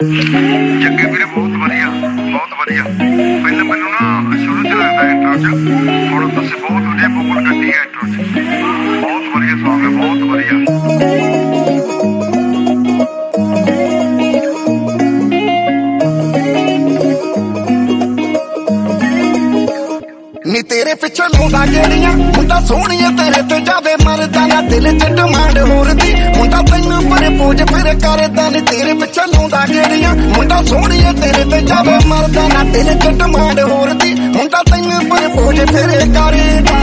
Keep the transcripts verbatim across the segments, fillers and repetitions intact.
जग्गे वीरे बहुत वधिया बहुत वधिया पहले मैनू ना शुरू च लगता इंट्रो च हुण तुसीं बहुत वधिया बोल कड्डी है इंट्रो च बहुत वधिया सॉन्ग है बहुत वधिया नी तेरे पिछे लाउंदा गेड़ियां मुंडा सोहणिया तेरे ते जावे मरदा ना दिल च डिमांड होर दी मुंडा तैनू पर पोज फिर करदा नी तेरे पिछे लाउंदा गेड़ियां मुंडा सोहणिया तेरे ते जावे मरदा ना दिल च डिमांड होर दी मुंडा तैनू पर पोज फिर करदा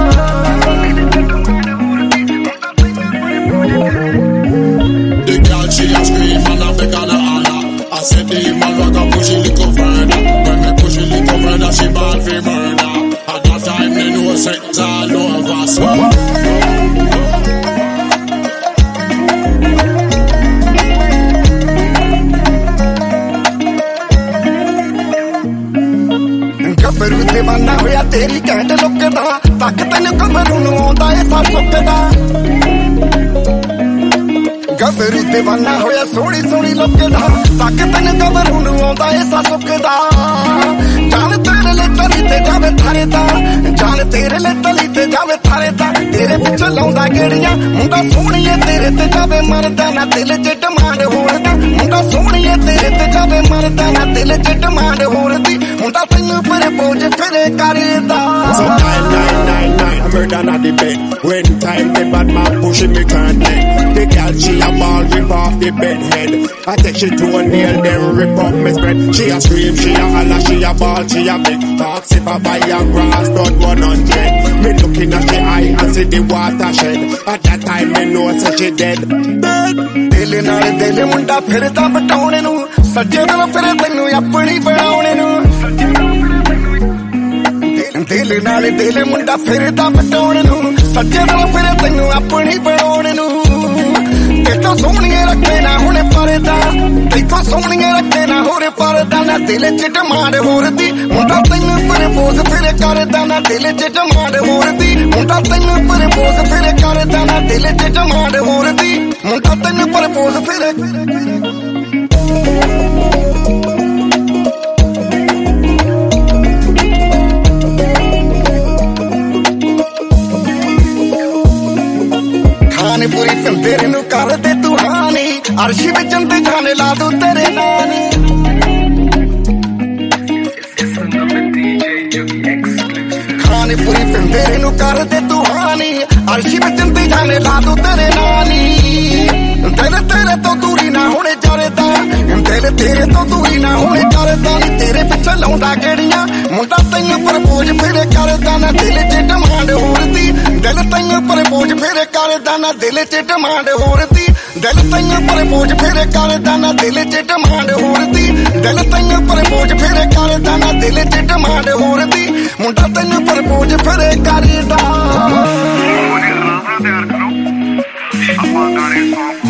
The girl she a scream and I beg her holler. I said the man rock a push it little further. When me push it little further, she bad for murder. At that time me know sex all over. So गबरू दीवाना होया तेरी कहते look दा तक तैनू कमरू नू आउंदा ए sir Sukhada गबरू दीवाना होया सोहनी सोहनी लुक दा तक तैनू कमरू नू आउंदा ए सर सुकदा जान तेरे ले तली ते जावे थारे दा जान तेरे ले तली ते जावे थारे दा तेरे पिछे लाउंदा गेड़ियां मुंडा सोहणीए तेरे ते जावे मरदा ना दिल च डिमांड होर दी मुंडा सोहणीए तेरे ते जावे मरदा ना दिल च डिमांड होर दी मुंडा तैनू पर पोज फिर करदा so nine nine nine nine I murder na the bed. When time the bad man pushing me turn neck. The girl she a ball rip off the bed head. I take she to a nail then rip up me spread. She a scream, she a holler, she a ball, she a beg. Talks if I buy a grass dot one hundred. Me looking at she eye and see the water shed. At that time me know say she dead. Dead. दिल नाल दिल मुंडा फिरदा बटाउने नू सज्जे नाल फिर तैनू अपनी बनाउने नू दिल नाल दिल मुंडा फिरदा बटाउने नू सज्जे नाल फिर तैनू अपनी बनाउने नू तेथों सोहणिए रखे ना हुणे परदा तेथों सोहणिए रखे ना होरे परदा ना दिल च डिमांड होर दी मुंडा तैनू प्रपोज फिर करदा ना दिल च डिमांड होर दी मुंडा तैनू प्रपोज फिर करदा ना दिल च डिमांड होर दी मुंडा तैनू प्रपोज फिर खाने पूरी तेरे नू कर दे तू हानी अर्श विच अंदे जाने ला दू तेरे नानी खाने पूरी तेरे नू कर दे तू हानी अर्श विच अंदे जाने ला दू तेरे नानी दिल तेरे तो दूरी ना होने जरदा दिल तेरे तो दूरी ना होने जरदा नी तेरे पिछे लाउंदा गेड़ियां मुंडा तैनू प्रपोज फिर करदा ना दिल च डिमांड होर दी दिल तैनू प्रपोज फिर करदा ना दिल च डिमांड होर दी दिल तैनू प्रपोज फिर करदा ना दिल च डिमांड होर दी दिल तैनू प्रपोज फिर करदा ना दिल च डिमांड होर दी मुंडा तैनू प्रपोज फिर करदा तैयार करो आप गाने सॉन्ग